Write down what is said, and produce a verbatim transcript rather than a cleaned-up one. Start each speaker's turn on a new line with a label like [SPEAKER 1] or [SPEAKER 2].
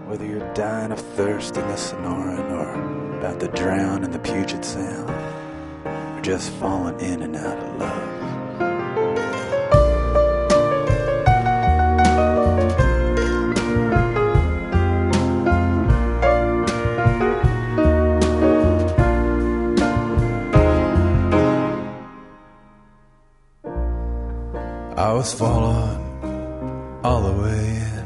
[SPEAKER 1] Whether you're dying of thirst in the Sonoran, or about to drown in the Puget Sound, or just falling in and out of love. I was falling all the way in.